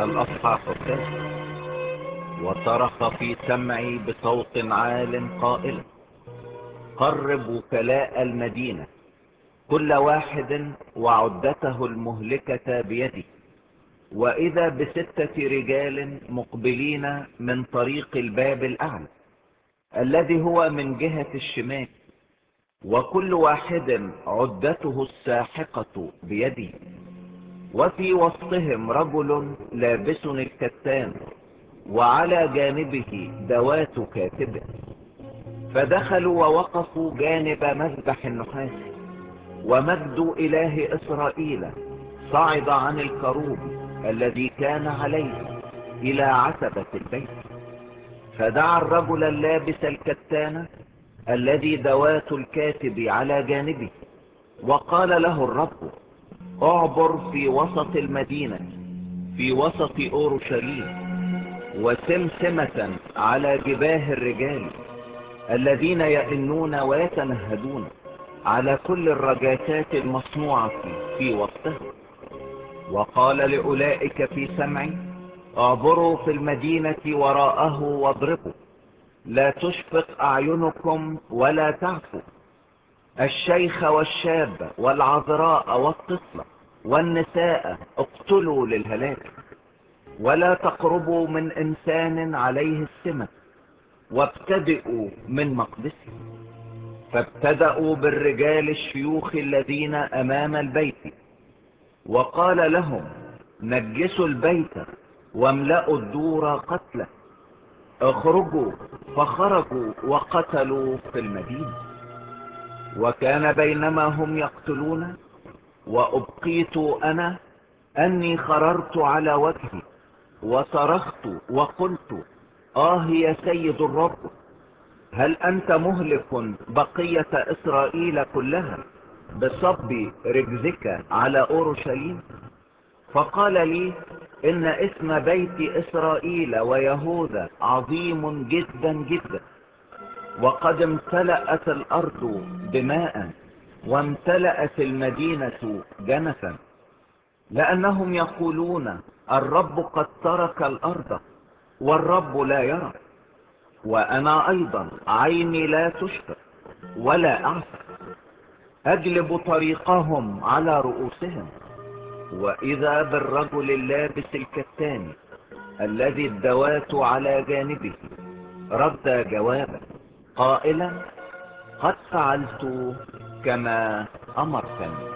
الأصحاح الثالث. وصرخ في سمعي بصوت عال قائلا: قرب وكلاء المدينة كل واحد وعدته المهلكة بيدي. وإذا ب6 رجال مقبلين من طريق الباب الأعلى الذي هو من جهة الشمال، وكل واحد عدته الساحقة بيدي، وفي وسطهم رجل لابس الكتان وعلى جانبه دوات كاتبه. فدخلوا ووقفوا جانب مذبح النحاس، ومجد إله إسرائيل صعد عن الكروب الذي كان عليه إلى عتبة البيت. فدعا الرجل اللابس الكتان الذي دوات الكاتب على جانبه، وقال له الرب: اعبر في وسط المدينة في وسط أورشليم، وسمسمة على جباه الرجال الذين يئنون ويتنهدون على كل الرجاتات المصنوعة في وسطهم. وقال لأولئك في سمعي: اعبروا في المدينة وراءه واضربوا، لا تشفق أعينكم ولا تعفوا. الشيخ والشاب والعذراء والطفلة والنساء اقتلوا للهلاك، ولا تقربوا من إنسان عليه السمة، وابتدئوا من مقدسه. فابتدأوا بالرجال الشيوخ الذين أمام البيت، وقال لهم: نجسوا البيت واملأوا الدور قتله. اخرجوا. فخرجوا وقتلوا في المدينة. وكان بينما هم يقتلون وأبقيت أنا أني خررت على وجهي وصرخت وقلت: يا سيد الرب، هل أنت مهلك بقية إسرائيل كلها بصب رجزك على أورشليم؟ فقال لي: إن اسم بيت إسرائيل ويهوذا عظيم جدا جدا، وقد امتلأت الأرض دماء وامتلأت المدينة جنفا، لأنهم يقولون: الرب قد ترك الأرض والرب لا يرى. وأنا أيضا عيني لا تشفق ولا أعفى، أجلب طريقهم على رؤوسهم. وإذا بالرجل اللابس الكتان الذي الدوات على جانبه رد جوابا قائلا: قد فعلت كما أمرتني.